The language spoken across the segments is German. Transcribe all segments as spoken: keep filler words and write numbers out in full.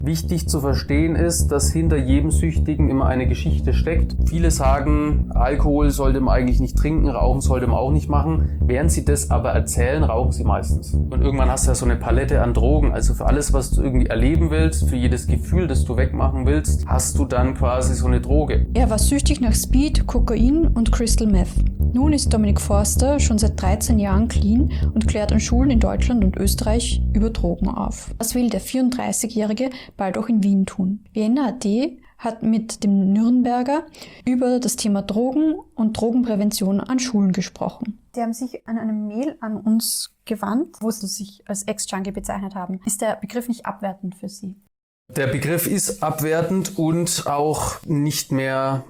Wichtig zu verstehen ist, dass hinter jedem Süchtigen immer eine Geschichte steckt. Viele sagen, Alkohol sollte man eigentlich nicht trinken, Rauchen sollte man auch nicht machen. Während sie das aber erzählen, rauchen sie meistens. Und irgendwann hast du ja so eine Palette an Drogen. Also für alles, was du irgendwie erleben willst, für jedes Gefühl, das du wegmachen willst, hast du dann quasi so eine Droge. Er war süchtig nach Speed, Kokain und Crystal Meth. Nun ist Dominik Forster schon seit dreizehn Jahren clean und klärt an Schulen in Deutschland und Österreich über Drogen auf. Das will der vierunddreißigjährige bald auch in Wien tun. Vienna Punkt at hat mit dem Nürnberger über das Thema Drogen und Drogenprävention an Schulen gesprochen. Die haben sich an eine Mail an uns gewandt, wo sie sich als Ex-Junkie bezeichnet haben. Ist der Begriff nicht abwertend für Sie? Der Begriff ist abwertend und auch nicht mehr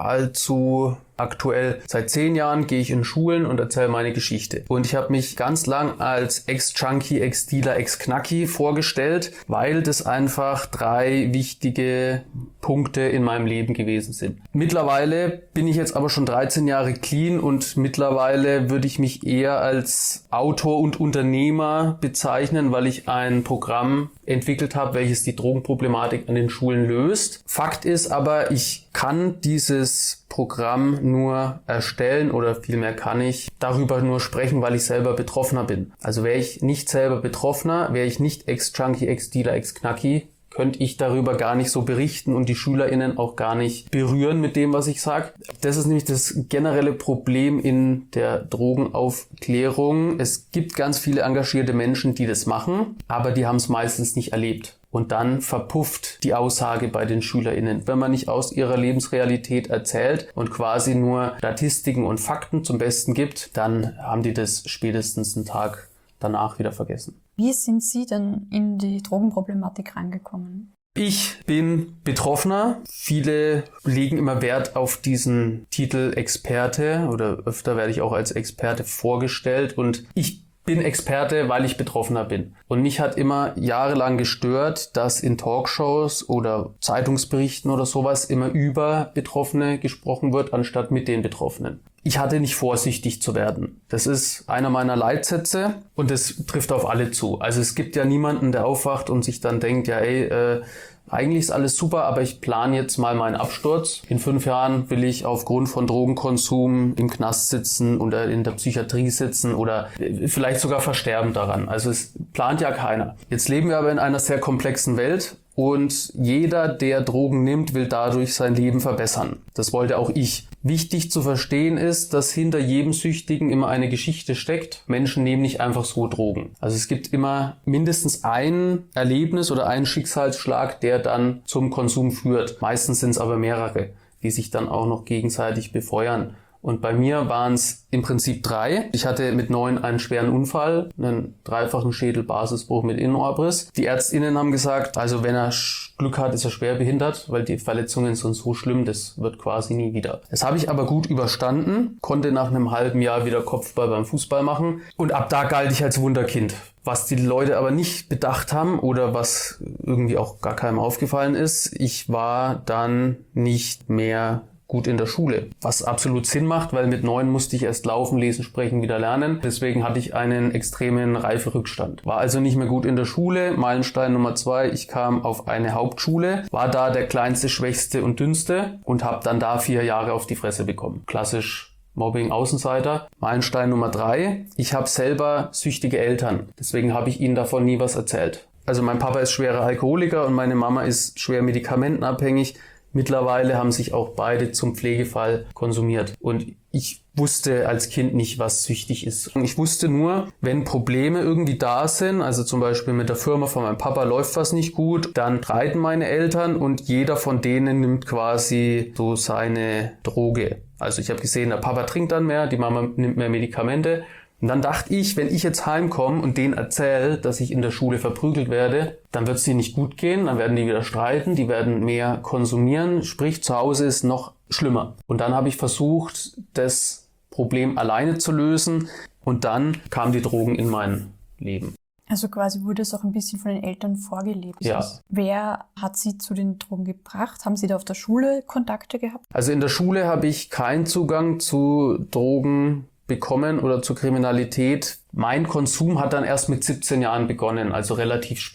allzu aktuell. Seit zehn Jahren gehe ich in Schulen und erzähle meine Geschichte. Und ich habe mich ganz lang als Ex-Junkie, Ex-Dealer, Ex-Knacki vorgestellt, weil das einfach drei wichtige Punkte in meinem Leben gewesen sind. Mittlerweile bin ich jetzt aber schon dreizehn Jahre clean und mittlerweile würde ich mich eher als Autor und Unternehmer bezeichnen, weil ich ein Programm entwickelt habe, welches die Drogenproblematik an den Schulen löst. Fakt ist aber, ich kann dieses Programm nur erstellen oder vielmehr kann ich darüber nur sprechen, weil ich selber Betroffener bin. Also wäre ich nicht selber Betroffener, wäre ich nicht Ex-Junkie, Ex-Dealer, Ex-Knacki, könnte ich darüber gar nicht so berichten und die SchülerInnen auch gar nicht berühren mit dem, was ich sage. Das ist nämlich das generelle Problem in der Drogenaufklärung. Es gibt ganz viele engagierte Menschen, die das machen, aber die haben es meistens nicht erlebt. Und dann verpufft die Aussage bei den SchülerInnen. Wenn man nicht aus ihrer Lebensrealität erzählt und quasi nur Statistiken und Fakten zum Besten gibt, dann haben die das spätestens einen Tag danach wieder vergessen. Wie sind Sie denn in die Drogenproblematik reingekommen? Ich bin Betroffener. Viele legen immer Wert auf diesen Titel Experte oder öfter werde ich auch als Experte vorgestellt und ich bin Experte, weil ich Betroffener bin. Und mich hat immer jahrelang gestört, dass in Talkshows oder Zeitungsberichten oder sowas immer über Betroffene gesprochen wird, anstatt mit den Betroffenen. Ich hatte nicht vor, süchtig zu werden. Das ist einer meiner Leitsätze und das trifft auf alle zu. Also es gibt ja niemanden, der aufwacht und sich dann denkt, ja ey, äh, eigentlich ist alles super, aber ich plane jetzt mal meinen Absturz. In fünf Jahren will ich aufgrund von Drogenkonsum im Knast sitzen oder in der Psychiatrie sitzen oder vielleicht sogar versterben daran. Also es plant ja keiner. Jetzt leben wir aber in einer sehr komplexen Welt und jeder, der Drogen nimmt, will dadurch sein Leben verbessern. Das wollte auch ich. Wichtig zu verstehen ist, dass hinter jedem Süchtigen immer eine Geschichte steckt. Menschen nehmen nicht einfach so Drogen. Also es gibt immer mindestens ein Erlebnis oder einen Schicksalsschlag, der dann zum Konsum führt. Meistens sind es aber mehrere, die sich dann auch noch gegenseitig befeuern. Und bei mir waren es im Prinzip drei. Ich hatte mit neun einen schweren Unfall, einen dreifachen Schädelbasisbruch mit Innenohrbriss. Die ÄrztInnen haben gesagt, also wenn er Glück hat, ist er schwer behindert, weil die Verletzungen sind so schlimm, das wird quasi nie wieder. Das habe ich aber gut überstanden, konnte nach einem halben Jahr wieder Kopfball beim Fußball machen und ab da galt ich als Wunderkind. Was die Leute aber nicht bedacht haben oder was irgendwie auch gar keinem aufgefallen ist, ich war dann nicht mehr gut in der Schule, was absolut Sinn macht, weil mit neun musste ich erst laufen, lesen, sprechen, wieder lernen. Deswegen hatte ich einen extremen Reiferückstand. War also nicht mehr gut in der Schule. Meilenstein Nummer zwei, ich kam auf eine Hauptschule, war da der kleinste, schwächste und dünnste und habe dann da vier Jahre auf die Fresse bekommen. Klassisch Mobbing, Außenseiter. Meilenstein Nummer drei, ich habe selber süchtige Eltern. Deswegen habe ich ihnen davon nie was erzählt. Also mein Papa ist schwerer Alkoholiker und meine Mama ist schwer medikamentenabhängig. Mittlerweile haben sich auch beide zum Pflegefall konsumiert. Und ich wusste als Kind nicht, was süchtig ist. Ich wusste nur, wenn Probleme irgendwie da sind, also zum Beispiel mit der Firma von meinem Papa läuft was nicht gut, dann streiten meine Eltern und jeder von denen nimmt quasi so seine Droge. Also ich habe gesehen, der Papa trinkt dann mehr, die Mama nimmt mehr Medikamente. Und dann dachte ich, wenn ich jetzt heimkomme und denen erzähle, dass ich in der Schule verprügelt werde, dann wird es denen nicht gut gehen, dann werden die wieder streiten, die werden mehr konsumieren, sprich zu Hause ist noch schlimmer. Und dann habe ich versucht, das Problem alleine zu lösen und dann kamen die Drogen in mein Leben. Also quasi wurde es auch ein bisschen von den Eltern vorgelebt. Ja. Wer hat Sie zu den Drogen gebracht? Haben Sie da auf der Schule Kontakte gehabt? Also in der Schule habe ich keinen Zugang zu Drogen bekommen oder zur Kriminalität. Mein Konsum hat dann erst mit siebzehn Jahren begonnen, also relativ spät.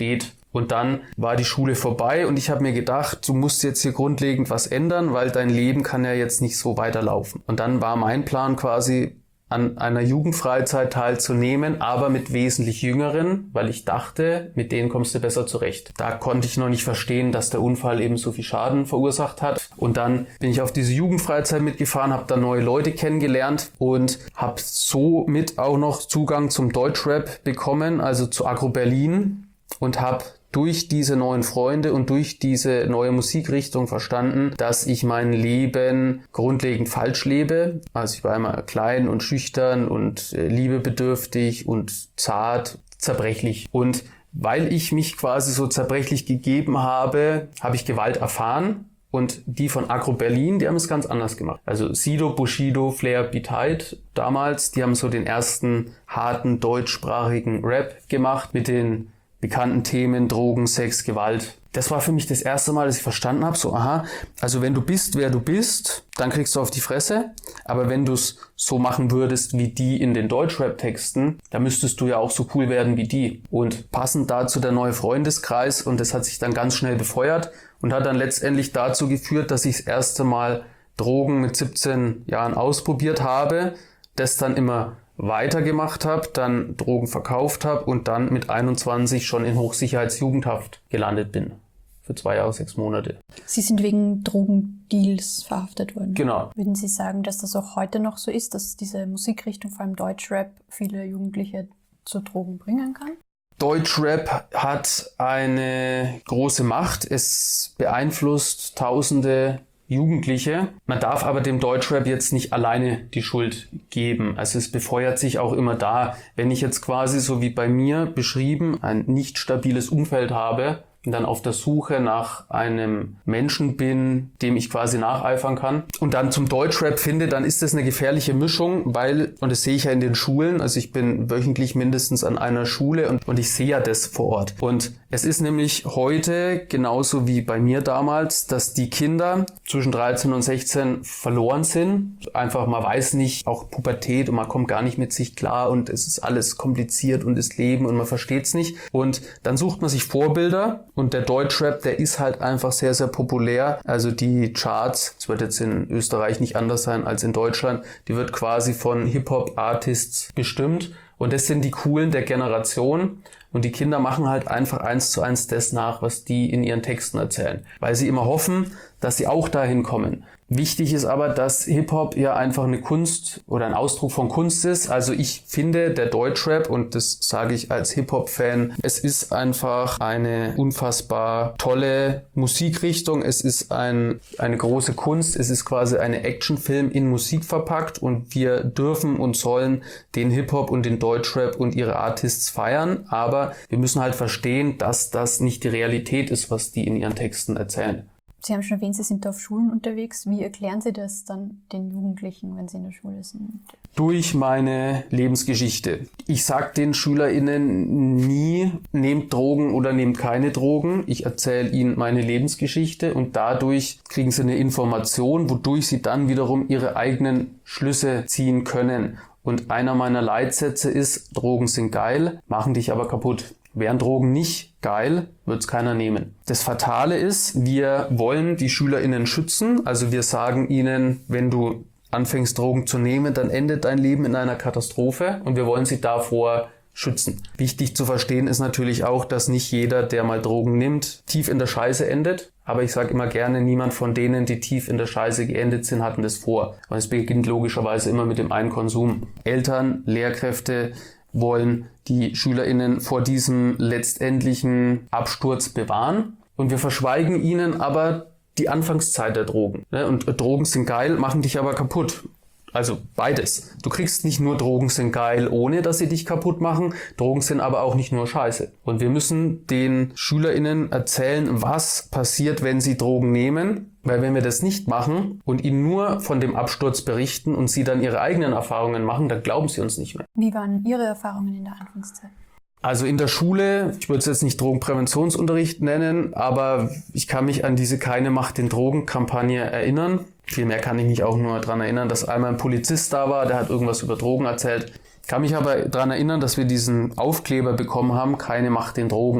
Und dann war die Schule vorbei und ich habe mir gedacht, du musst jetzt hier grundlegend was ändern, weil dein Leben kann ja jetzt nicht so weiterlaufen. Und dann war mein Plan quasi, an einer Jugendfreizeit teilzunehmen, aber mit wesentlich Jüngeren, weil ich dachte, mit denen kommst du besser zurecht. Da konnte ich noch nicht verstehen, dass der Unfall eben so viel Schaden verursacht hat. Und dann bin ich auf diese Jugendfreizeit mitgefahren, habe da neue Leute kennengelernt und habe somit auch noch Zugang zum Deutschrap bekommen, also zu Agro Berlin, und habe durch diese neuen Freunde und durch diese neue Musikrichtung verstanden, dass ich mein Leben grundlegend falsch lebe. Also ich war immer klein und schüchtern und äh, liebebedürftig und zart, zerbrechlich. Und weil ich mich quasi so zerbrechlich gegeben habe, habe ich Gewalt erfahren. Und die von Agro Berlin, die haben es ganz anders gemacht. Also Sido, Bushido, Flair, Be Tight damals, die haben so den ersten harten deutschsprachigen Rap gemacht mit den bekannten Themen, Drogen, Sex, Gewalt. Das war für mich das erste Mal, dass ich verstanden habe, so aha, also wenn du bist, wer du bist, dann kriegst du auf die Fresse. Aber wenn du es so machen würdest wie die in den Deutschrap-Texten, dann müsstest du ja auch so cool werden wie die. Und passend dazu der neue Freundeskreis, und das hat sich dann ganz schnell befeuert und hat dann letztendlich dazu geführt, dass ich das erste Mal Drogen mit siebzehn Jahren ausprobiert habe, das dann immer weitergemacht habe, dann Drogen verkauft habe und dann mit einundzwanzig schon in Hochsicherheitsjugendhaft gelandet bin. Für zwei Jahre, sechs Monate. Sie sind wegen Drogendeals verhaftet worden. Genau. Würden Sie sagen, dass das auch heute noch so ist, dass diese Musikrichtung, vor allem Deutschrap, viele Jugendliche zu Drogen bringen kann? Deutschrap hat eine große Macht. Es beeinflusst Tausende Jugendliche. Man darf aber dem Deutschrap jetzt nicht alleine die Schuld geben. Also es befeuert sich auch immer da. Wenn ich jetzt quasi, so wie bei mir beschrieben, ein nicht stabiles Umfeld habe und dann auf der Suche nach einem Menschen bin, dem ich quasi nacheifern kann und dann zum Deutschrap finde, dann ist das eine gefährliche Mischung, weil, und das sehe ich ja in den Schulen, also ich bin wöchentlich mindestens an einer Schule und, und ich sehe ja das vor Ort. Und es ist nämlich heute genauso wie bei mir damals, dass die Kinder zwischen dreizehn und sechzehn verloren sind. Einfach, man weiß nicht, auch Pubertät, und man kommt gar nicht mit sich klar und es ist alles kompliziert und das Leben und man versteht es nicht. Und dann sucht man sich Vorbilder. Und der Deutschrap, der ist halt einfach sehr, sehr populär. Also die Charts, das wird jetzt in Österreich nicht anders sein als in Deutschland, die wird quasi von Hip-Hop-Artists bestimmt. Und das sind die Coolen der Generation. Und die Kinder machen halt einfach eins zu eins das nach, was die in ihren Texten erzählen. Weil sie immer hoffen, dass sie auch dahin kommen. Wichtig ist aber, dass Hip-Hop ja einfach eine Kunst oder ein Ausdruck von Kunst ist. Also ich finde, der Deutschrap, und das sage ich als Hip-Hop-Fan, es ist einfach eine unfassbar tolle Musikrichtung. Es ist ein, eine große Kunst. Es ist quasi eine Actionfilm in Musik verpackt und wir dürfen und sollen den Hip-Hop und den Deutschrap und ihre Artists feiern. Aber wir müssen halt verstehen, dass das nicht die Realität ist, was die in ihren Texten erzählen. Sie haben schon erwähnt, Sie sind da auf Schulen unterwegs. Wie erklären Sie das dann den Jugendlichen, wenn sie in der Schule sind? Durch meine Lebensgeschichte. Ich sage den SchülerInnen nie, nehmt Drogen oder nehmt keine Drogen. Ich erzähle ihnen meine Lebensgeschichte und dadurch kriegen sie eine Information, wodurch sie dann wiederum ihre eigenen Schlüsse ziehen können. Und einer meiner Leitsätze ist, Drogen sind geil, machen dich aber kaputt. Wären Drogen nicht geil, wird es keiner nehmen. Das Fatale ist, wir wollen die SchülerInnen schützen. Also wir sagen ihnen, wenn du anfängst Drogen zu nehmen, dann endet dein Leben in einer Katastrophe und wir wollen sie davor schützen. Wichtig zu verstehen ist natürlich auch, dass nicht jeder, der mal Drogen nimmt, tief in der Scheiße endet. Aber ich sage immer gerne, niemand von denen, die tief in der Scheiße geendet sind, hatten das vor. Und es beginnt logischerweise immer mit dem einen Konsum. Eltern, Lehrkräfte wollen die SchülerInnen vor diesem letztendlichen Absturz bewahren. Und wir verschweigen ihnen aber die Anfangszeit der Drogen. Und Drogen sind geil, machen dich aber kaputt. Also beides. Du kriegst nicht nur Drogen sind geil, ohne dass sie dich kaputt machen. Drogen sind aber auch nicht nur Scheiße. Und wir müssen den SchülerInnen erzählen, was passiert, wenn sie Drogen nehmen. Weil wenn wir das nicht machen und ihnen nur von dem Absturz berichten und sie dann ihre eigenen Erfahrungen machen, dann glauben sie uns nicht mehr. Wie waren Ihre Erfahrungen in der Anfangszeit? Also in der Schule, ich würde es jetzt nicht Drogenpräventionsunterricht nennen, aber ich kann mich an diese Keine Macht den Drogen-Kampagne erinnern. Vielmehr kann ich mich auch nur daran erinnern, dass einmal ein Polizist da war, der hat irgendwas über Drogen erzählt. Ich kann mich aber daran erinnern, dass wir diesen Aufkleber bekommen haben, Keine Macht den Drogen.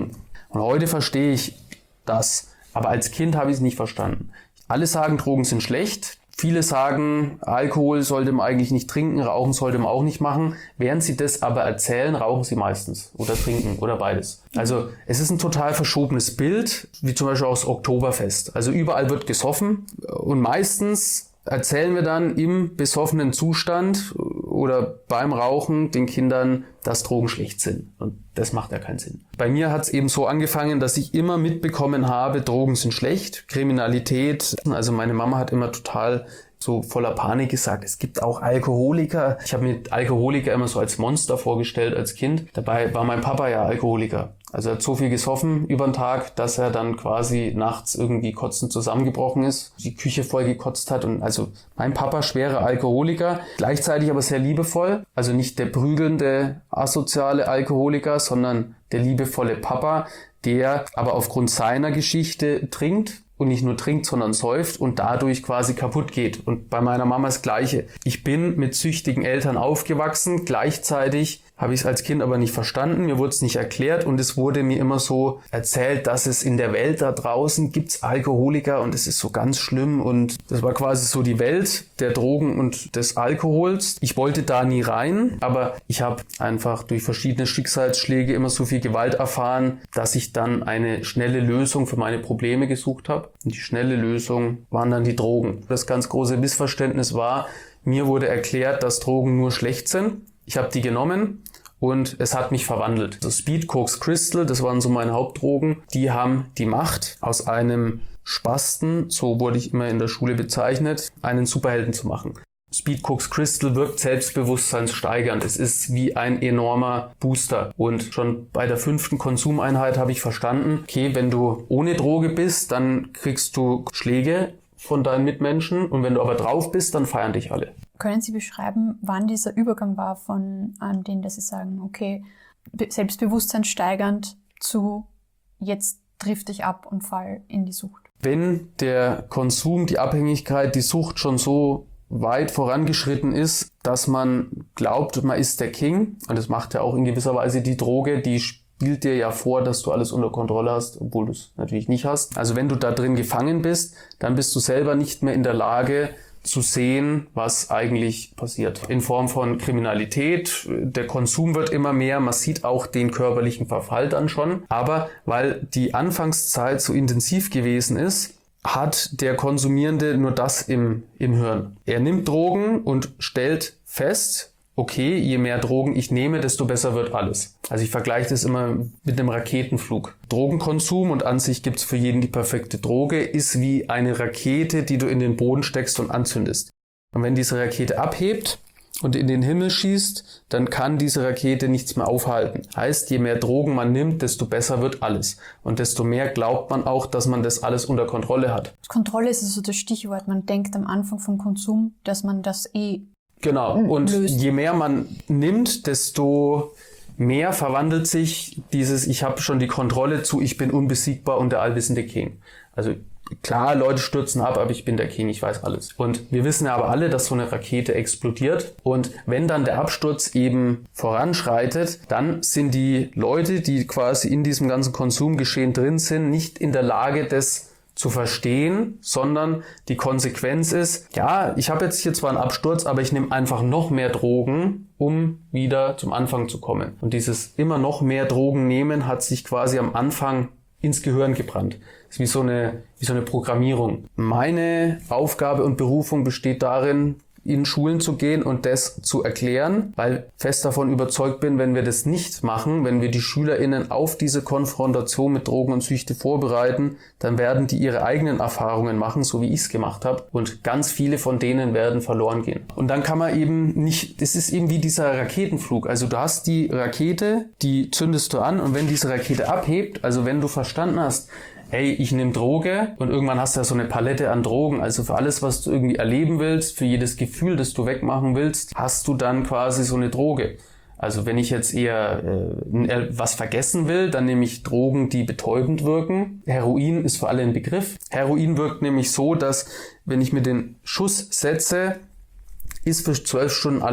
Und heute verstehe ich das. Aber als Kind habe ich es nicht verstanden. Alle sagen, Drogen sind schlecht. Viele sagen, Alkohol sollte man eigentlich nicht trinken, Rauchen sollte man auch nicht machen. Während sie das aber erzählen, rauchen sie meistens oder trinken oder beides. Also es ist ein total verschobenes Bild, wie zum Beispiel auch das Oktoberfest. Also überall wird gesoffen und meistens erzählen wir dann im besoffenen Zustand oder beim Rauchen den Kindern, dass Drogen schlecht sind. Und das macht ja keinen Sinn. Bei mir hat es eben so angefangen, dass ich immer mitbekommen habe, Drogen sind schlecht, Kriminalität. Also meine Mama hat immer total so voller Panik gesagt, es gibt auch Alkoholiker. Ich habe mir Alkoholiker immer so als Monster vorgestellt als Kind. Dabei war mein Papa ja Alkoholiker. Also er hat so viel gesoffen über den Tag, dass er dann quasi nachts irgendwie kotzend zusammengebrochen ist, die Küche voll gekotzt hat. Und also mein Papa schwerer Alkoholiker, gleichzeitig aber sehr liebevoll. Also nicht der prügelnde, asoziale Alkoholiker, sondern der liebevolle Papa, der aber aufgrund seiner Geschichte trinkt. Und nicht nur trinkt, sondern säuft und dadurch quasi kaputt geht. Und bei meiner Mama das Gleiche. Ich bin mit süchtigen Eltern aufgewachsen, gleichzeitig habe ich es als Kind aber nicht verstanden, mir wurde es nicht erklärt und es wurde mir immer so erzählt, dass es in der Welt da draußen gibt's Alkoholiker und es ist so ganz schlimm und das war quasi so die Welt der Drogen und des Alkohols. Ich wollte da nie rein, aber ich habe einfach durch verschiedene Schicksalsschläge immer so viel Gewalt erfahren, dass ich dann eine schnelle Lösung für meine Probleme gesucht habe. Und die schnelle Lösung waren dann die Drogen. Das ganz große Missverständnis war, mir wurde erklärt, dass Drogen nur schlecht sind. Ich habe die genommen und es hat mich verwandelt. Also Speed, Koks, Crystal, das waren so meine Hauptdrogen. Die haben die Macht, aus einem Spasten, so wurde ich immer in der Schule bezeichnet, einen Superhelden zu machen. Speed, Koks, Crystal wirkt selbstbewusstseinssteigernd. Es ist wie ein enormer Booster. Und schon bei der fünften Konsumeinheit habe ich verstanden, okay, wenn du ohne Droge bist, dann kriegst du Schläge von deinen Mitmenschen und wenn du aber drauf bist, dann feiern dich alle. Können Sie beschreiben, wann dieser Übergang war von an denen, dass Sie sagen, okay, Selbstbewusstsein steigernd zu jetzt drifte ich ab und fall in die Sucht? Wenn der Konsum, die Abhängigkeit, die Sucht schon so weit vorangeschritten ist, dass man glaubt, man ist der King, und das macht ja auch in gewisser Weise die Droge, die spielt dir ja vor, dass du alles unter Kontrolle hast, obwohl du es natürlich nicht hast. Also wenn du da drin gefangen bist, dann bist du selber nicht mehr in der Lage zu sehen, was eigentlich passiert. In Form von Kriminalität, der Konsum wird immer mehr, man sieht auch den körperlichen Verfall dann schon. Aber weil die Anfangszeit so intensiv gewesen ist, hat der Konsumierende nur das im, im Hirn. Er nimmt Drogen und stellt fest, okay, je mehr Drogen ich nehme, desto besser wird alles. Also ich vergleiche das immer mit einem Raketenflug. Drogenkonsum, und an sich gibt's für jeden die perfekte Droge, ist wie eine Rakete, die du in den Boden steckst und anzündest. Und wenn diese Rakete abhebt und in den Himmel schießt, dann kann diese Rakete nichts mehr aufhalten. Heißt, je mehr Drogen man nimmt, desto besser wird alles. Und desto mehr glaubt man auch, dass man das alles unter Kontrolle hat. Kontrolle ist also das Stichwort. Man denkt am Anfang vom Konsum, dass man das eh Genau. Und löst. Je mehr man nimmt, desto mehr verwandelt sich dieses, ich habe schon die Kontrolle zu, ich bin unbesiegbar und der allwissende King. Also klar, Leute stürzen ab, aber ich bin der King, ich weiß alles. Und wir wissen ja aber alle, dass so eine Rakete explodiert. Und wenn dann der Absturz eben voranschreitet, dann sind die Leute, die quasi in diesem ganzen Konsumgeschehen drin sind, nicht in der Lage, das zu verstehen, sondern die Konsequenz ist, ja, ich habe jetzt hier zwar einen Absturz, aber ich nehme einfach noch mehr Drogen, um wieder zum Anfang zu kommen. Und dieses immer noch mehr Drogen nehmen hat sich quasi am Anfang ins Gehirn gebrannt. Das ist wie so eine, wie so eine Programmierung. Meine Aufgabe und Berufung besteht darin, in Schulen zu gehen und das zu erklären, weil ich fest davon überzeugt bin, wenn wir das nicht machen, wenn wir die SchülerInnen auf diese Konfrontation mit Drogen und Süchte vorbereiten, dann werden die ihre eigenen Erfahrungen machen, so wie ich es gemacht habe, und ganz viele von denen werden verloren gehen. Und dann kann man eben nicht, das ist eben wie dieser Raketenflug, also du hast die Rakete, die zündest du an, und wenn diese Rakete abhebt, also wenn du verstanden hast, hey, ich nehme Droge, und irgendwann hast du ja so eine Palette an Drogen, also für alles, was du irgendwie erleben willst, für jedes Gefühl, das du wegmachen willst, hast du dann quasi so eine Droge. Also wenn ich jetzt eher äh, was vergessen will, dann nehme ich Drogen, die betäubend wirken. Heroin ist für alle ein Begriff. Heroin wirkt nämlich so, dass wenn ich mir den Schuss setze, ist für zwölf Stunden alles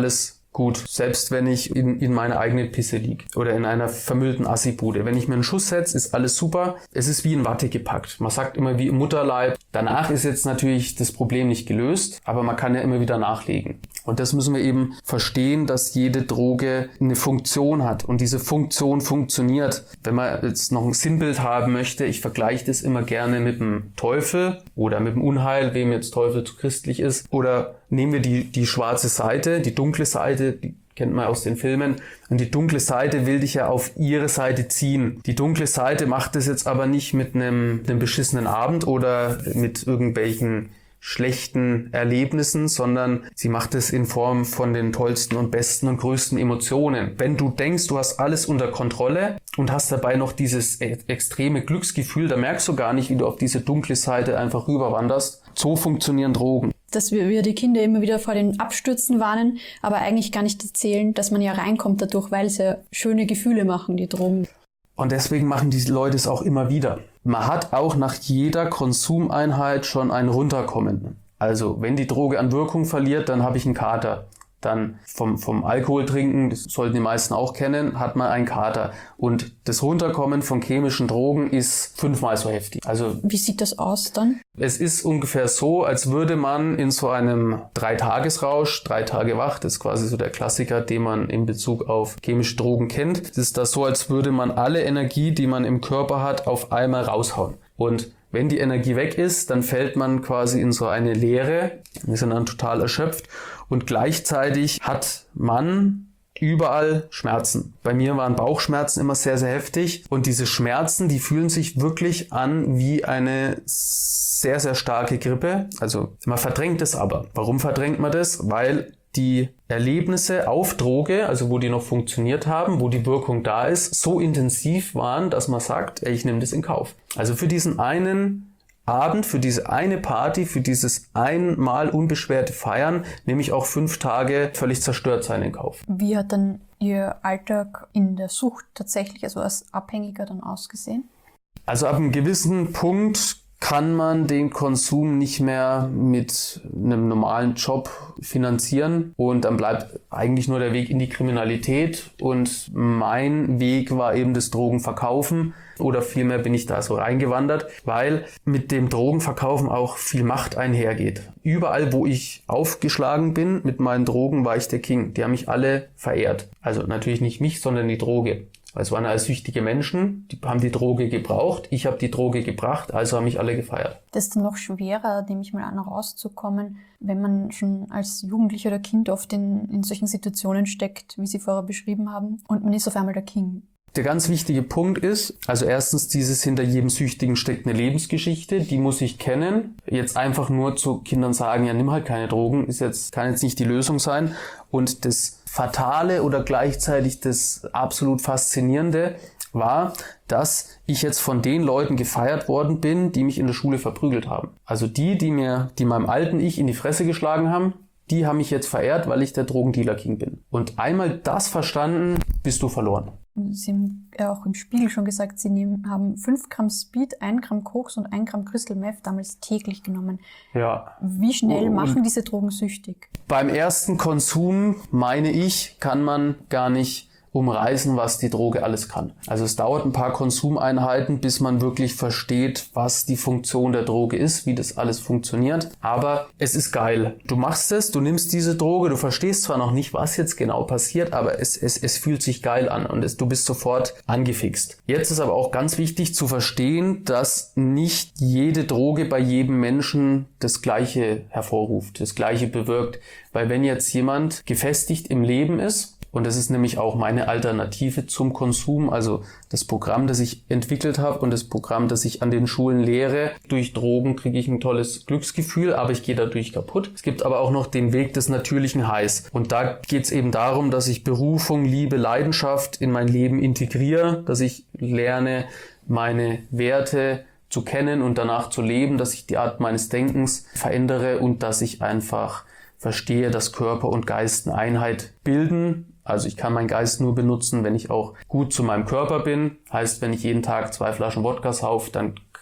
gut, selbst wenn ich in, in meiner eigenen Pisse liege oder in einer vermüllten Assi-Bude. Wenn ich mir einen Schuss setze, ist alles super. Es ist wie in Watte gepackt. Man sagt immer wie im Mutterleib. Danach ist jetzt natürlich das Problem nicht gelöst, aber man kann ja immer wieder nachlegen. Und das müssen wir eben verstehen, dass jede Droge eine Funktion hat und diese Funktion funktioniert. Wenn man jetzt noch ein Sinnbild haben möchte, ich vergleiche das immer gerne mit dem Teufel oder mit dem Unheil, wem jetzt Teufel zu christlich ist. Oder nehmen wir die, die schwarze Seite, die dunkle Seite, die kennt man aus den Filmen. Und die dunkle Seite will dich ja auf ihre Seite ziehen. Die dunkle Seite macht das jetzt aber nicht mit einem, einem beschissenen Abend oder mit irgendwelchen schlechten Erlebnissen, sondern sie macht es in Form von den tollsten und besten und größten Emotionen. Wenn du denkst, du hast alles unter Kontrolle und hast dabei noch dieses e- extreme Glücksgefühl, da merkst du gar nicht, wie du auf diese dunkle Seite einfach rüberwanderst. So funktionieren Drogen. Dass wir, wir die Kinder immer wieder vor den Abstürzen warnen, aber eigentlich gar nicht erzählen, dass man ja reinkommt dadurch, weil sie ja schöne Gefühle machen, die Drogen. Und deswegen machen die Leute es auch immer wieder. Man hat auch nach jeder Konsumeinheit schon ein Runterkommen. Also wenn die Droge an Wirkung verliert, dann habe ich einen Kater. Dann vom, vom Alkohol trinken, das sollten die meisten auch kennen, hat man einen Kater. Und das Runterkommen von chemischen Drogen ist fünfmal so heftig. Also wie sieht das aus dann? Es ist ungefähr so, als würde man in so einem Dreitagesrausch, drei Tage wach, das ist quasi so der Klassiker, den man in Bezug auf chemische Drogen kennt. Es ist das so, als würde man alle Energie, die man im Körper hat, auf einmal raushauen. Und wenn die Energie weg ist, dann fällt man quasi in so eine Leere. Wir sind dann total erschöpft. Und gleichzeitig hat man überall Schmerzen. Bei mir waren Bauchschmerzen immer sehr, sehr heftig. Und diese Schmerzen, die fühlen sich wirklich an wie eine sehr, sehr starke Grippe. Also man verdrängt es aber. Warum verdrängt man das? Weil die Erlebnisse auf Droge, also wo die noch funktioniert haben, wo die Wirkung da ist, so intensiv waren, dass man sagt, ey, ich nehme das in Kauf. Also für diesen einen Abend, für diese eine Party, für dieses einmal unbeschwerte Feiern, nehme ich auch fünf Tage völlig zerstört sein in Kauf. Wie hat dann Ihr Alltag in der Sucht tatsächlich, also als Abhängiger dann ausgesehen? Also ab einem gewissen Punkt kann man den Konsum nicht mehr mit einem normalen Job finanzieren und dann bleibt eigentlich nur der Weg in die Kriminalität und mein Weg war eben das Drogenverkaufen oder vielmehr bin ich da so reingewandert, weil mit dem Drogenverkaufen auch viel Macht einhergeht. Überall, wo ich aufgeschlagen bin mit meinen Drogen, war ich der King. Die haben mich alle verehrt. Also natürlich nicht mich, sondern die Droge. Es waren alles süchtige Menschen, die haben die Droge gebraucht, ich habe die Droge gebracht, also haben mich alle gefeiert. Das ist dann noch schwerer, nehme ich mal an, rauszukommen, wenn man schon als Jugendlicher oder Kind oft in, in solchen Situationen steckt, wie Sie vorher beschrieben haben, und man ist auf einmal der King. Der ganz wichtige Punkt ist, also erstens dieses, hinter jedem Süchtigen steckt eine Lebensgeschichte, die muss ich kennen. Jetzt einfach nur zu Kindern sagen, ja, nimm halt keine Drogen, ist jetzt, kann jetzt nicht die Lösung sein. Und das Fatale oder gleichzeitig das absolut Faszinierende war, dass ich jetzt von den Leuten gefeiert worden bin, die mich in der Schule verprügelt haben. Also die, die mir, die meinem alten Ich in die Fresse geschlagen haben, die haben mich jetzt verehrt, weil ich der Drogendealer-King bin. Und einmal das verstanden, bist du verloren. Sie haben ja auch im Spiegel schon gesagt, Sie nehmen, haben fünf Gramm Speed, ein Gramm Koks und ein Gramm Crystal Meth damals täglich genommen. Ja. Wie schnell Und machen diese Drogen süchtig? Beim ersten Konsum, meine ich, kann man gar nicht umreißen, was die Droge alles kann. Also es dauert ein paar Konsumeinheiten, bis man wirklich versteht, was die Funktion der Droge ist, wie das alles funktioniert. Aber es ist geil. Du machst es, du nimmst diese Droge, du verstehst zwar noch nicht, was jetzt genau passiert, aber es, es, es fühlt sich geil an und es, du bist sofort angefixt. Jetzt ist aber auch ganz wichtig zu verstehen, dass nicht jede Droge bei jedem Menschen das Gleiche hervorruft, das Gleiche bewirkt. Weil wenn jetzt jemand gefestigt im Leben ist, und das ist nämlich auch meine Alternative zum Konsum, also das Programm, das ich entwickelt habe und das Programm, das ich an den Schulen lehre. Durch Drogen kriege ich ein tolles Glücksgefühl, aber ich gehe dadurch kaputt. Es gibt aber auch noch den Weg des natürlichen Highs. Und da geht es eben darum, dass ich Berufung, Liebe, Leidenschaft in mein Leben integriere, dass ich lerne, meine Werte zu kennen und danach zu leben, dass ich die Art meines Denkens verändere und dass ich einfach verstehe, dass Körper und Geist eine Einheit bilden. Also ich kann meinen Geist nur benutzen, wenn ich auch gut zu meinem Körper bin. Heißt, wenn ich jeden Tag zwei Flaschen Wodka sauf, dann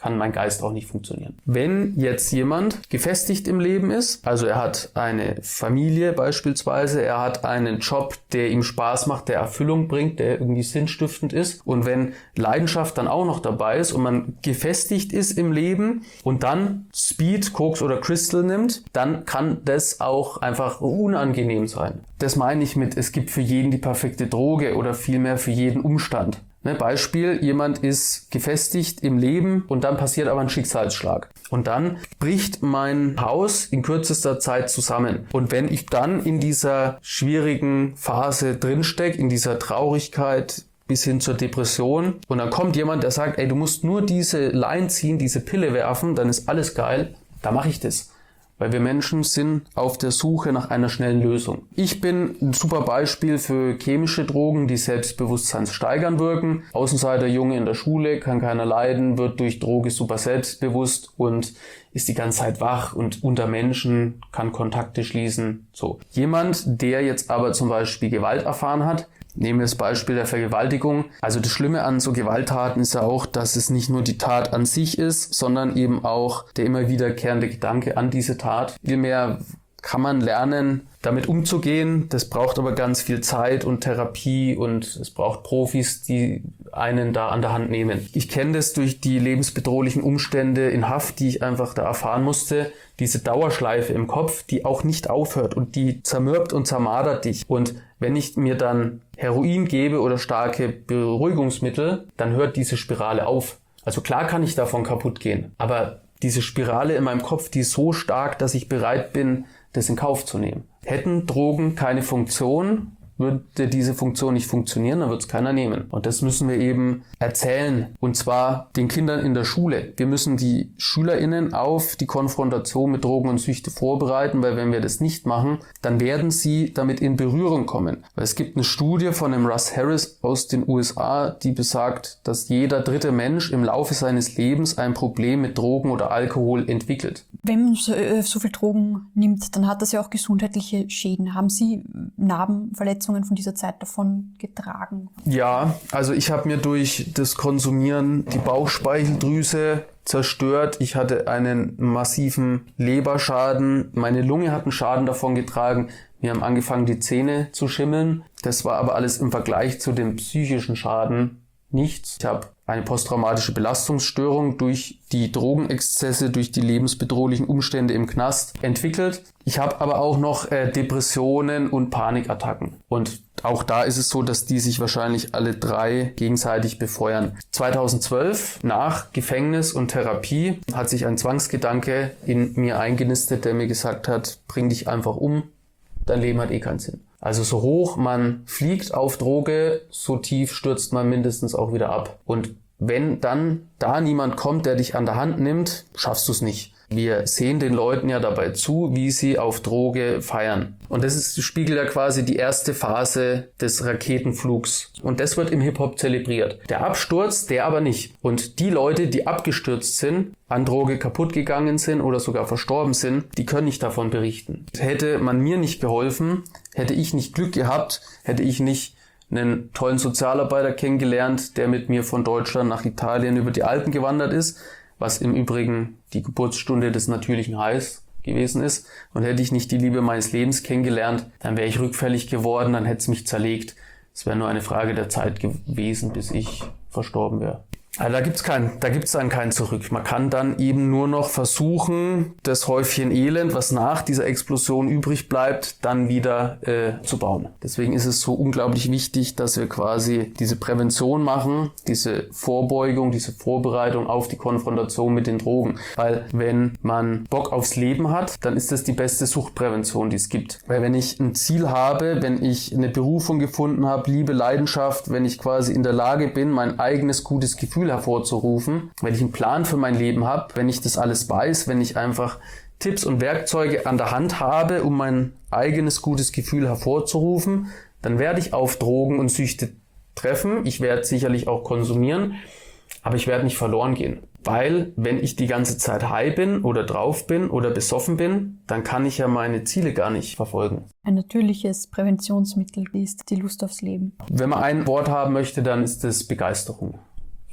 kann mein Geist auch nicht funktionieren. Wenn jetzt jemand gefestigt im Leben ist, also er hat eine Familie beispielsweise, er hat einen Job, der ihm Spaß macht, der Erfüllung bringt, der irgendwie sinnstiftend ist, und wenn Leidenschaft dann auch noch dabei ist und man gefestigt ist im Leben und dann Speed, Koks oder Crystal nimmt, dann kann das auch einfach unangenehm sein. Das meine ich mit, es gibt für jeden die perfekte Droge oder vielmehr für jeden Umstand. Ne, Beispiel, jemand ist gefestigt im Leben und dann passiert aber ein Schicksalsschlag. Und dann bricht mein Haus in kürzester Zeit zusammen. Und wenn ich dann in dieser schwierigen Phase drinstecke, in dieser Traurigkeit bis hin zur Depression, und dann kommt jemand, der sagt, ey, du musst nur diese Line ziehen, diese Pille werfen, dann ist alles geil, da mache ich das. Weil wir Menschen sind auf der Suche nach einer schnellen Lösung. Ich bin ein super Beispiel für chemische Drogen, die selbstbewusstseinssteigernd wirken. Außenseiter-Junge in der Schule, kann keiner leiden, wird durch Droge super selbstbewusst und ist die ganze Zeit wach und unter Menschen, kann Kontakte schließen. So. Jemand, der jetzt aber zum Beispiel Gewalt erfahren hat, nehmen wir das Beispiel der Vergewaltigung. Also das Schlimme an so Gewalttaten ist ja auch, dass es nicht nur die Tat an sich ist, sondern eben auch der immer wiederkehrende Gedanke an diese Tat. Vielmehr kann man lernen, damit umzugehen. Das braucht aber ganz viel Zeit und Therapie und es braucht Profis, die einen da an der Hand nehmen. Ich kenne das durch die lebensbedrohlichen Umstände in Haft, die ich einfach da erfahren musste. Diese Dauerschleife im Kopf, die auch nicht aufhört und die zermürbt und zermadert dich. Und wenn ich mir dann Heroin gebe oder starke Beruhigungsmittel, dann hört diese Spirale auf. Also klar kann ich davon kaputt gehen, aber diese Spirale in meinem Kopf, die ist so stark, dass ich bereit bin, das in Kauf zu nehmen. Hätten Drogen keine Funktion, würde diese Funktion nicht funktionieren, dann wird es keiner nehmen. Und das müssen wir eben erzählen. Und zwar den Kindern in der Schule. Wir müssen die SchülerInnen auf die Konfrontation mit Drogen und Süchte vorbereiten, weil wenn wir das nicht machen, dann werden sie damit in Berührung kommen. Weil es gibt eine Studie von dem Russ Harris aus den U S A, die besagt, dass jeder dritte Mensch im Laufe seines Lebens ein Problem mit Drogen oder Alkohol entwickelt. Wenn man so, äh, so viel Drogen nimmt, dann hat das ja auch gesundheitliche Schäden. Haben Sie Narben, Verletzungen von dieser Zeit davon getragen? Ja, also ich habe mir durch das Konsumieren die Bauchspeicheldrüse zerstört. Ich hatte einen massiven Leberschaden. Meine Lunge hat einen Schaden davon getragen. Mir haben angefangen, die Zähne zu schimmeln. Das war aber alles im Vergleich zu dem psychischen Schaden nichts. Ich habe eine posttraumatische Belastungsstörung durch die Drogenexzesse, durch die lebensbedrohlichen Umstände im Knast entwickelt. Ich habe aber auch noch äh, Depressionen und Panikattacken. Und auch da ist es so, dass die sich wahrscheinlich alle drei gegenseitig befeuern. zweitausendzwölf, nach Gefängnis und Therapie, hat sich ein Zwangsgedanke in mir eingenistet, der mir gesagt hat, bring dich einfach um, dein Leben hat eh keinen Sinn. Also so hoch man fliegt auf Droge, so tief stürzt man mindestens auch wieder ab. Und wenn dann da niemand kommt, der dich an der Hand nimmt, schaffst du es nicht. Wir sehen den Leuten ja dabei zu, wie sie auf Droge feiern. Und das ist, spiegelt ja quasi die erste Phase des Raketenflugs. Und das wird im Hip-Hop zelebriert. Der Absturz, der aber nicht. Und die Leute, die abgestürzt sind, an Droge kaputt gegangen sind oder sogar verstorben sind, die können nicht davon berichten. Hätte man mir nicht geholfen, hätte ich nicht Glück gehabt, hätte ich nicht einen tollen Sozialarbeiter kennengelernt, der mit mir von Deutschland nach Italien über die Alpen gewandert ist, was im Übrigen die Geburtsstunde des natürlichen Heils gewesen ist. Und hätte ich nicht die Liebe meines Lebens kennengelernt, dann wäre ich rückfällig geworden, dann hätte es mich zerlegt. Es wäre nur eine Frage der Zeit gewesen, bis ich verstorben wäre. Also da gibt's kein, da gibt's dann kein Zurück. Man kann dann eben nur noch versuchen, das Häufchen Elend, was nach dieser Explosion übrig bleibt, dann wieder äh, zu bauen. Deswegen ist es so unglaublich wichtig, dass wir quasi diese Prävention machen, diese Vorbeugung, diese Vorbereitung auf die Konfrontation mit den Drogen. Weil wenn man Bock aufs Leben hat, dann ist das die beste Suchtprävention, die es gibt. Weil wenn ich ein Ziel habe, wenn ich eine Berufung gefunden habe, Liebe, Leidenschaft, wenn ich quasi in der Lage bin, mein eigenes gutes Gefühl hervorzurufen, wenn ich einen Plan für mein Leben habe, wenn ich das alles weiß, wenn ich einfach Tipps und Werkzeuge an der Hand habe, um mein eigenes gutes Gefühl hervorzurufen, dann werde ich auf Drogen und Süchte treffen. Ich werde sicherlich auch konsumieren, aber ich werde nicht verloren gehen. Weil, wenn ich die ganze Zeit high bin oder drauf bin oder besoffen bin, dann kann ich ja meine Ziele gar nicht verfolgen. Ein natürliches Präventionsmittel ist die Lust aufs Leben. Wenn man ein Wort haben möchte, dann ist es Begeisterung.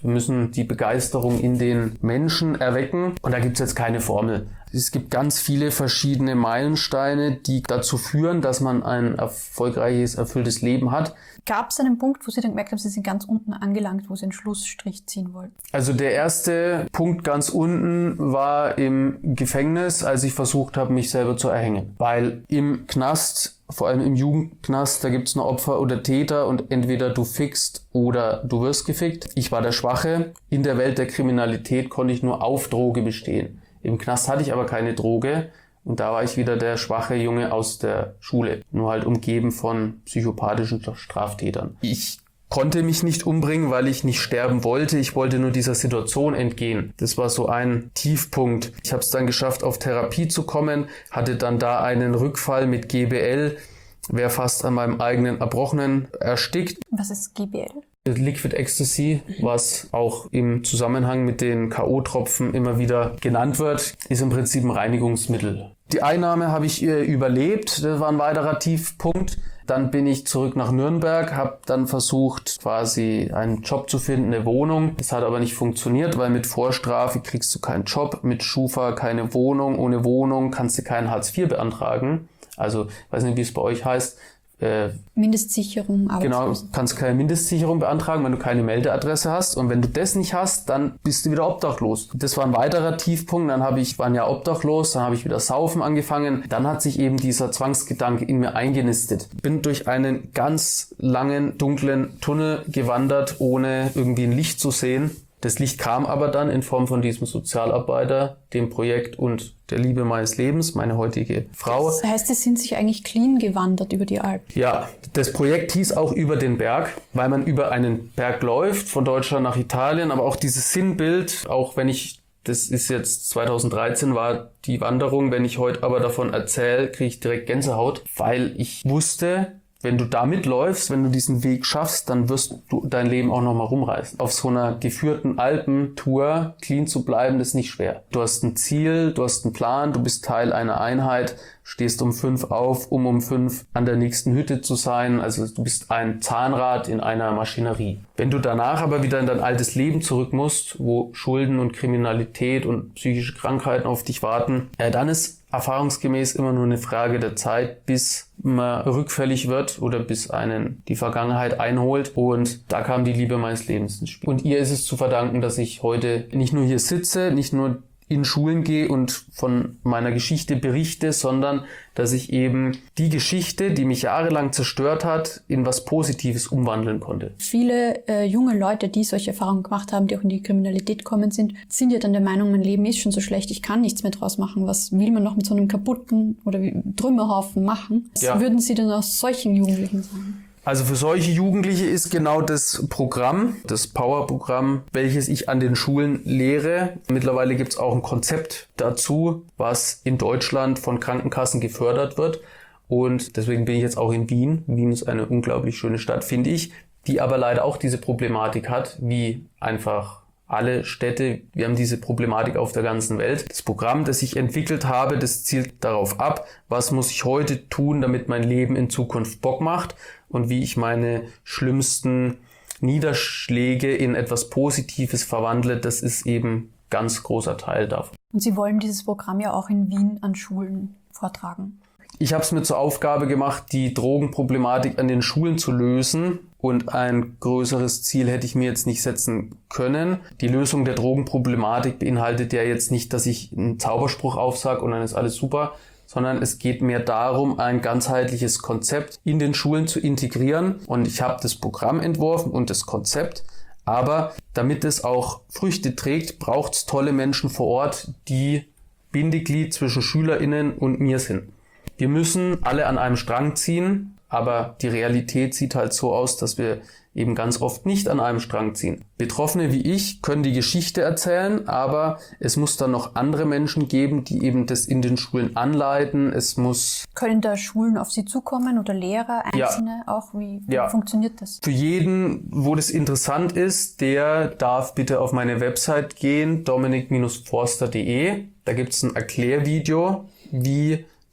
Wir müssen die Begeisterung in den Menschen erwecken. Und da gibt es jetzt keine Formel. Es gibt ganz viele verschiedene Meilensteine, die dazu führen, dass man ein erfolgreiches, erfülltes Leben hat. Gab es einen Punkt, wo Sie dann gemerkt haben, Sie sind ganz unten angelangt, wo Sie einen Schlussstrich ziehen wollten? Also der erste Punkt ganz unten war im Gefängnis, als ich versucht habe, mich selber zu erhängen. Weil im Knast, vor allem im Jugendknast, da gibt es nur Opfer oder Täter und entweder du fickst oder du wirst gefickt. Ich war der Schwache. In der Welt der Kriminalität konnte ich nur auf Droge bestehen. Im Knast hatte ich aber keine Droge und da war ich wieder der schwache Junge aus der Schule, nur halt umgeben von psychopathischen Straftätern. Ich konnte mich nicht umbringen, weil ich nicht sterben wollte. Ich wollte nur dieser Situation entgehen. Das war so ein Tiefpunkt. Ich habe es dann geschafft, auf Therapie zu kommen, hatte dann da einen Rückfall mit G B L, wäre fast an meinem eigenen Erbrochenen erstickt. Was ist G B L? Liquid Ecstasy, was auch im Zusammenhang mit den K O-Tropfen immer wieder genannt wird, ist im Prinzip ein Reinigungsmittel. Die Einnahme habe ich äh, überlebt, das war ein weiterer Tiefpunkt. Dann bin ich zurück nach Nürnberg, habe dann versucht, quasi einen Job zu finden, eine Wohnung. Das hat aber nicht funktioniert, weil mit Vorstrafe kriegst du keinen Job, mit Schufa keine Wohnung, ohne Wohnung kannst du keinen Hartz vier beantragen. Also, ich weiß nicht, wie es bei euch heißt. Äh, Mindestsicherung. Genau, kannst keine Mindestsicherung beantragen, wenn du keine Meldeadresse hast. Und wenn du das nicht hast, dann bist du wieder obdachlos. Das war ein weiterer Tiefpunkt. Dann habe ich, war ein Jahr obdachlos, dann habe ich wieder saufen angefangen. Dann hat sich eben dieser Zwangsgedanke in mir eingenistet. Bin durch einen ganz langen, dunklen Tunnel gewandert, ohne irgendwie ein Licht zu sehen. Das Licht kam aber dann in Form von diesem Sozialarbeiter, dem Projekt und der Liebe meines Lebens, meine heutige Frau. Das heißt, Sie sind sich eigentlich clean gewandert über die Alpen? Ja, das Projekt hieß auch über den Berg, weil man über einen Berg läuft, von Deutschland nach Italien, aber auch dieses Sinnbild, auch wenn ich, das ist jetzt zweitausenddreizehn war die Wanderung, wenn ich heute aber davon erzähle, kriege ich direkt Gänsehaut, weil ich wusste, wenn du da mitläufst, wenn du diesen Weg schaffst, dann wirst du dein Leben auch nochmal rumreißen. Auf so einer geführten Alpentour clean zu bleiben, das ist nicht schwer. Du hast ein Ziel, du hast einen Plan, du bist Teil einer Einheit, stehst um fünf auf, um um fünf an der nächsten Hütte zu sein. Also du bist ein Zahnrad in einer Maschinerie. Wenn du danach aber wieder in dein altes Leben zurück musst, wo Schulden und Kriminalität und psychische Krankheiten auf dich warten, ja, dann ist erfahrungsgemäß immer nur eine Frage der Zeit, bis man rückfällig wird oder bis einen die Vergangenheit einholt. Und da kam die Liebe meines Lebens ins Spiel. Und ihr ist es zu verdanken, dass ich heute nicht nur hier sitze, nicht nur in Schulen gehe und von meiner Geschichte berichte, sondern dass ich eben die Geschichte, die mich jahrelang zerstört hat, in was Positives umwandeln konnte. Viele äh, junge Leute, die solche Erfahrungen gemacht haben, die auch in die Kriminalität gekommen sind, sind ja dann der Meinung, mein Leben ist schon so schlecht, ich kann nichts mehr draus machen. Was will man noch mit so einem kaputten oder Trümmerhaufen machen? Was ja. würden Sie denn aus solchen Jugendlichen sagen? Also für solche Jugendliche ist genau das Programm, das Power-Programm, welches ich an den Schulen lehre. Mittlerweile gibt es auch ein Konzept dazu, was in Deutschland von Krankenkassen gefördert wird. Und deswegen bin ich jetzt auch in Wien. Wien ist eine unglaublich schöne Stadt, finde ich, die aber leider auch diese Problematik hat, wie einfach alle Städte. Wir haben diese Problematik auf der ganzen Welt. Das Programm, das ich entwickelt habe, das zielt darauf ab, was muss ich heute tun, damit mein Leben in Zukunft Bock macht und wie ich meine schlimmsten Niederschläge in etwas Positives verwandle. Das ist eben ganz großer Teil davon. Und Sie wollen dieses Programm ja auch in Wien an Schulen vortragen. Ich habe es mir zur Aufgabe gemacht, die Drogenproblematik an den Schulen zu lösen. Und ein größeres Ziel hätte ich mir jetzt nicht setzen können. Die Lösung der Drogenproblematik beinhaltet ja jetzt nicht, dass ich einen Zauberspruch aufsage und dann ist alles super, sondern es geht mehr darum, ein ganzheitliches Konzept in den Schulen zu integrieren. Und ich habe das Programm entworfen und das Konzept. Aber damit es auch Früchte trägt, braucht es tolle Menschen vor Ort, die Bindeglied zwischen SchülerInnen und mir sind. Wir müssen alle an einem Strang ziehen, aber die Realität sieht halt so aus, dass wir eben ganz oft nicht an einem Strang ziehen. Betroffene wie ich können die Geschichte erzählen, aber es muss dann noch andere Menschen geben, die eben das in den Schulen anleiten. Es muss... Können da Schulen auf Sie zukommen oder Lehrer, Einzelne ja. auch? Wie, wie ja. funktioniert das? Für jeden, wo das interessant ist, der darf bitte auf meine Website gehen, dominik Bindestrich forster punkt de. Da gibt es ein Erklärvideo, wie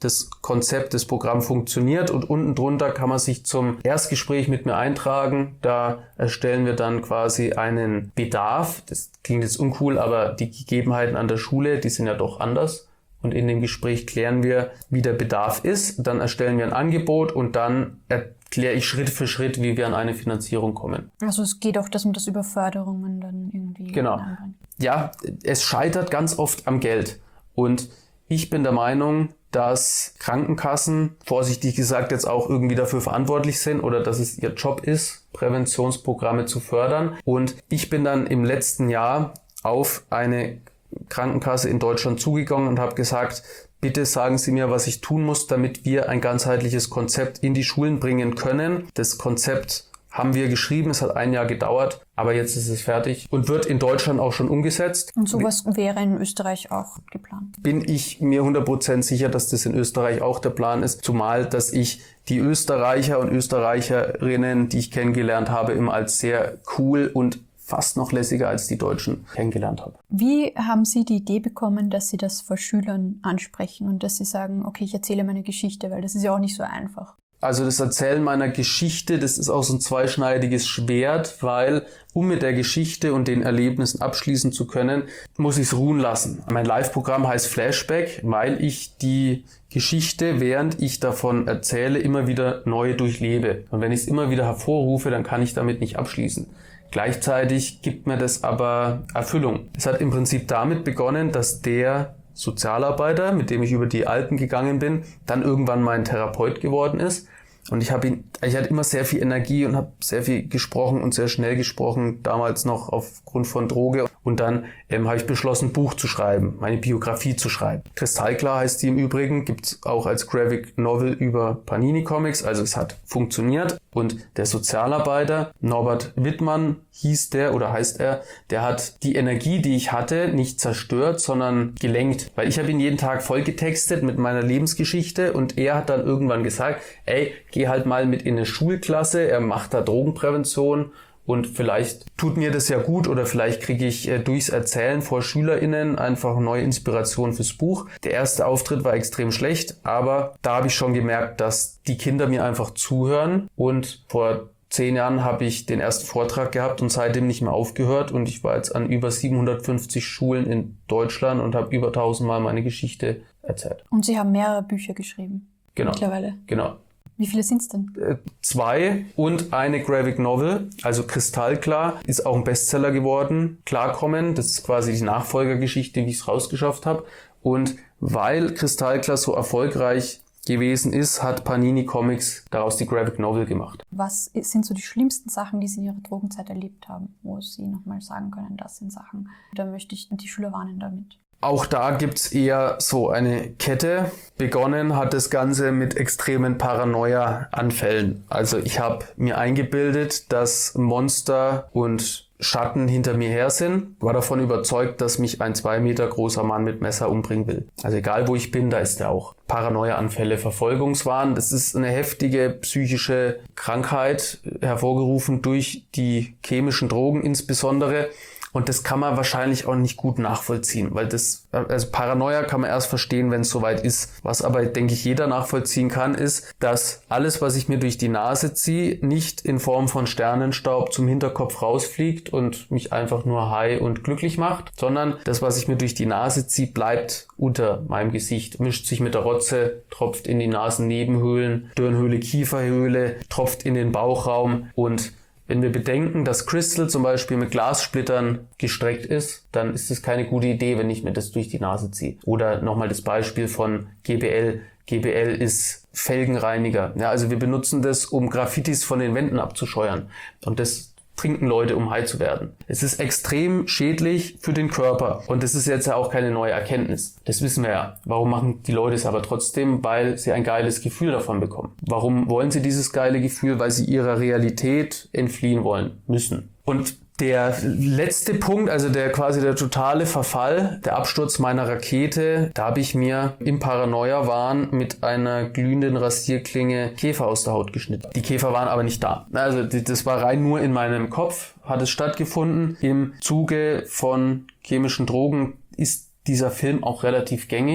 das Konzept, das Programm funktioniert und unten drunter kann man sich zum Erstgespräch mit mir eintragen. Da erstellen wir dann quasi einen Bedarf. Das klingt jetzt uncool, aber die Gegebenheiten an der Schule, die sind ja doch anders. Und in dem Gespräch klären wir, wie der Bedarf ist. Dann erstellen wir ein Angebot und dann erkläre ich Schritt für Schritt, wie wir an eine Finanzierung kommen. Also es geht auch das um das über Förderungen dann irgendwie. Genau. Ja, es scheitert ganz oft am Geld. Und ich bin der Meinung, dass Krankenkassen, vorsichtig gesagt, jetzt auch irgendwie dafür verantwortlich sind oder dass es ihr Job ist, Präventionsprogramme zu fördern. Und ich bin dann im letzten Jahr auf eine Krankenkasse in Deutschland zugegangen und habe gesagt, bitte sagen Sie mir, was ich tun muss, damit wir ein ganzheitliches Konzept in die Schulen bringen können. Das Konzept haben wir geschrieben, es hat ein Jahr gedauert, aber jetzt ist es fertig und wird in Deutschland auch schon umgesetzt. Und sowas wäre in Österreich auch geplant? Bin ich mir hundert Prozent sicher, dass das in Österreich auch der Plan ist, zumal, dass ich die Österreicher und Österreicherinnen, die ich kennengelernt habe, immer als sehr cool und fast noch lässiger als die Deutschen kennengelernt habe. Wie haben Sie die Idee bekommen, dass Sie das vor Schülern ansprechen und dass Sie sagen, okay, ich erzähle meine Geschichte, weil das ist ja auch nicht so einfach. Also das Erzählen meiner Geschichte, das ist auch so ein zweischneidiges Schwert, weil um mit der Geschichte und den Erlebnissen abschließen zu können, muss ich es ruhen lassen. Mein Live-Programm heißt Flashback, weil ich die Geschichte, während ich davon erzähle, immer wieder neu durchlebe. Und wenn ich es immer wieder hervorrufe, dann kann ich damit nicht abschließen. Gleichzeitig gibt mir das aber Erfüllung. Es hat im Prinzip damit begonnen, dass der Sozialarbeiter, mit dem ich über die Alpen gegangen bin, dann irgendwann mein Therapeut geworden ist. Und ich habe ihn, ich hatte immer sehr viel Energie und habe sehr viel gesprochen und sehr schnell gesprochen, damals noch aufgrund von Droge. Und dann ähm, habe ich beschlossen, ein Buch zu schreiben, meine Biografie zu schreiben. Kristallklar heißt die im Übrigen, gibt's auch als Graphic Novel über Panini Comics, also es hat funktioniert. Und der Sozialarbeiter, Norbert Wittmann hieß der oder heißt er, der hat die Energie, die ich hatte, nicht zerstört, sondern gelenkt. Weil ich habe ihn jeden Tag vollgetextet mit meiner Lebensgeschichte und er hat dann irgendwann gesagt, ey, geh halt mal mit in eine Schulklasse, er macht da Drogenprävention und vielleicht tut mir das ja gut oder vielleicht kriege ich äh, durchs Erzählen vor SchülerInnen einfach neue Inspiration fürs Buch. Der erste Auftritt war extrem schlecht, aber da habe ich schon gemerkt, dass die Kinder mir einfach zuhören und vor zehn Jahren habe ich den ersten Vortrag gehabt und seitdem nicht mehr aufgehört und ich war jetzt an über siebenhundertfünfzig Schulen in Deutschland und habe über tausendmal meine Geschichte erzählt. Und Sie haben mehrere Bücher geschrieben? Genau. Mittlerweile? Genau. Wie viele sind es denn? Äh, zwei und eine Graphic Novel, also Kristallklar, ist auch ein Bestseller geworden. Klarkommen, das ist quasi die Nachfolgergeschichte, wie ich es rausgeschafft habe. Und weil Kristallklar so erfolgreich gewesen ist, hat Panini Comics daraus die Graphic Novel gemacht. Was sind so die schlimmsten Sachen, die Sie in Ihrer Drogenzeit erlebt haben, wo Sie nochmal sagen können, das sind Sachen, da möchte ich die Schüler warnen damit? Auch da gibt's eher so eine Kette. Begonnen hat das Ganze mit extremen Paranoia-Anfällen. Also ich habe mir eingebildet, dass Monster und Schatten hinter mir her sind, war davon überzeugt, dass mich ein zwei Meter großer Mann mit Messer umbringen will. Also egal wo ich bin, da ist er auch. Paranoia-Anfälle, Verfolgungswahn, das ist eine heftige psychische Krankheit, hervorgerufen durch die chemischen Drogen insbesondere. Und das kann man wahrscheinlich auch nicht gut nachvollziehen, weil das, also Paranoia kann man erst verstehen, wenn es soweit ist. Was aber, denke ich, jeder nachvollziehen kann, ist, dass alles, was ich mir durch die Nase ziehe, nicht in Form von Sternenstaub zum Hinterkopf rausfliegt und mich einfach nur high und glücklich macht, sondern das, was ich mir durch die Nase ziehe, bleibt unter meinem Gesicht, mischt sich mit der Rotze, tropft in die Nasennebenhöhlen, Stirnhöhle, Kieferhöhle, tropft in den Bauchraum und wenn wir bedenken, dass Crystal zum Beispiel mit Glassplittern gestreckt ist, dann ist es keine gute Idee, wenn ich mir das durch die Nase ziehe. Oder nochmal das Beispiel von G B L. G B L ist Felgenreiniger. Ja, also wir benutzen das, um Graffitis von den Wänden abzuscheuern. Und das trinken Leute, um high zu werden. Es ist extrem schädlich für den Körper. Und das ist jetzt ja auch keine neue Erkenntnis. Das wissen wir ja. Warum machen die Leute es aber trotzdem? Weil sie ein geiles Gefühl davon bekommen. Warum wollen sie dieses geile Gefühl? Weil sie ihrer Realität entfliehen wollen müssen. Und der letzte Punkt, also der quasi der totale Verfall, der Absturz meiner Rakete, da habe ich mir im Paranoia-Wahn mit einer glühenden Rasierklinge Käfer aus der Haut geschnitten. Die Käfer waren aber nicht da. Also das war rein nur in meinem Kopf, hat es stattgefunden. Im Zuge von chemischen Drogen ist dieser Film auch relativ gängig.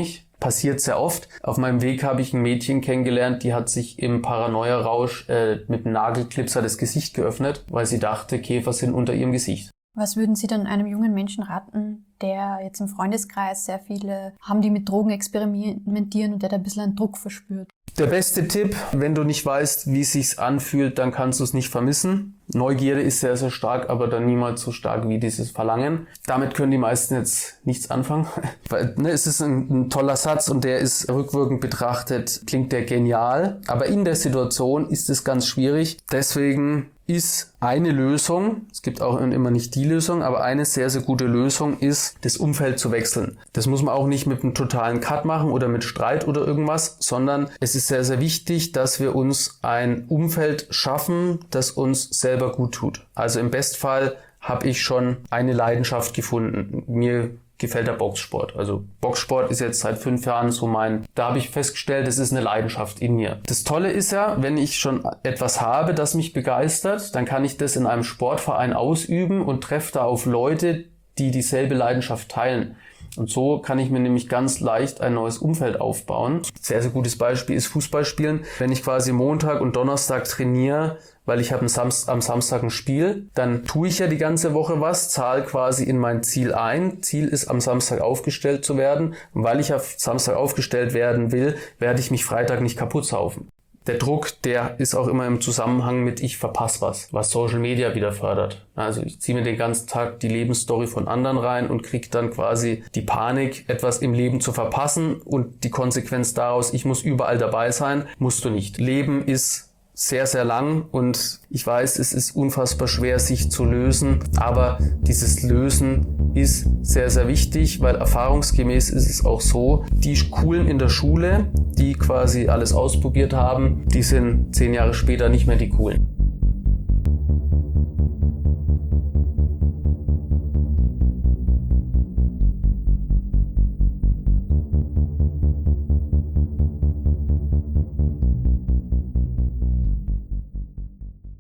passiert sehr oft. Auf meinem Weg habe ich ein Mädchen kennengelernt, die hat sich im Paranoia-Rausch äh, mit einem Nagelklipser das Gesicht geöffnet, weil sie dachte, Käfer sind unter ihrem Gesicht. Was würden Sie dann einem jungen Menschen raten, der jetzt im Freundeskreis sehr viele haben, die mit Drogen experimentieren und der da ein bisschen einen Druck verspürt? Der beste Tipp, wenn du nicht weißt, wie es sich anfühlt, dann kannst du es nicht vermissen. Neugierde ist sehr, sehr stark, aber dann niemals so stark wie dieses Verlangen. Damit können die meisten jetzt nichts anfangen. Weil, ne, es ist ein, ein toller Satz und der ist rückwirkend betrachtet, klingt der genial. Aber in der Situation ist es ganz schwierig. Deswegen ist eine Lösung, es gibt auch immer nicht die Lösung, aber eine sehr, sehr gute Lösung ist, das Umfeld zu wechseln. Das muss man auch nicht mit einem totalen Cut machen oder mit Streit oder irgendwas, sondern es ist sehr, sehr wichtig, dass wir uns ein Umfeld schaffen, das uns selber gut tut. Also im Bestfall habe ich schon eine Leidenschaft gefunden. Mir gefällt der Boxsport. Also Boxsport ist jetzt seit fünf Jahren so mein, da habe ich festgestellt, es ist eine Leidenschaft in mir. Das Tolle ist ja, wenn ich schon etwas habe, das mich begeistert, dann kann ich das in einem Sportverein ausüben und treffe da auf Leute, die dieselbe Leidenschaft teilen. Und so kann ich mir nämlich ganz leicht ein neues Umfeld aufbauen. Sehr, sehr gutes Beispiel ist Fußballspielen. Wenn ich quasi Montag und Donnerstag trainiere, weil ich habe am Samstag ein Spiel, dann tue ich ja die ganze Woche was, zahle quasi in mein Ziel ein. Ziel ist, am Samstag aufgestellt zu werden. Und weil ich auf Samstag aufgestellt werden will, werde ich mich Freitag nicht kaputt saufen. Der Druck, der ist auch immer im Zusammenhang mit ich verpasse was, was Social Media wieder fördert. Also ich ziehe mir den ganzen Tag die Lebensstory von anderen rein und kriege dann quasi die Panik, etwas im Leben zu verpassen und die Konsequenz daraus, ich muss überall dabei sein, musst du nicht. Leben ist sehr, sehr lang und ich weiß, es ist unfassbar schwer, sich zu lösen, aber dieses Lösen ist sehr, sehr wichtig, weil erfahrungsgemäß ist es auch so, die Coolen in der Schule, die quasi alles ausprobiert haben, die sind zehn Jahre später nicht mehr die Coolen.